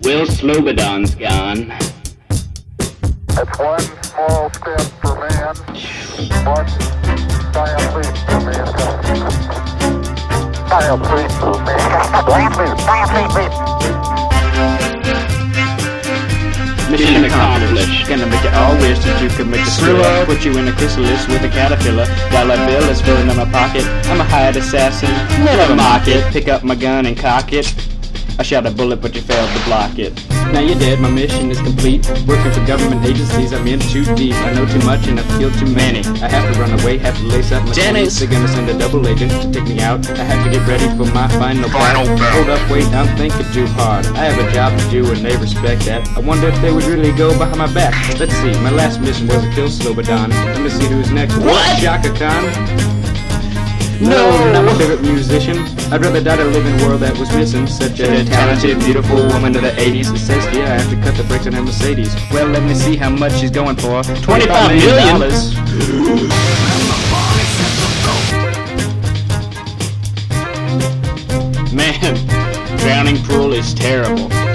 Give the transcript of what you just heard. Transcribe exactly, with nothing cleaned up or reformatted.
Will Slobodon's gone. That's one small step for man, one giant leap for mankind. Giant leap for mankind. Giant leap. Mission accomplished. Gonna make it all wish that you could make a thriller. Put you in a chrysalis with a caterpillar. Dollar bill is filling in my pocket. I'm a hired assassin, never mock it. Pick up my gun and cock it. I shot a bullet but you failed to block it. Now you're dead, my mission is complete. Working for government agencies, I'm in too deep. I know too much and I've killed too many. I have to run away, have to lace up my Dennis! clothes. They're gonna send a double agent to take me out. I have to get ready for my final battle. Hold up, wait, I'm thinking too hard. I have a job to do and they respect that. I wonder if they would really go behind my back. Let's see, my last mission was to kill Slobodon. Let me see who's next. What? Shaka Khan? No! Not my favorite musician. I'd rather die to live in a world that was missing such a talented, beautiful woman of the eighties. It says, yeah, I have to cut the brakes on her Mercedes. Well, let me see how much she's going for. twenty-five million dollars. Man, drowning pool is terrible.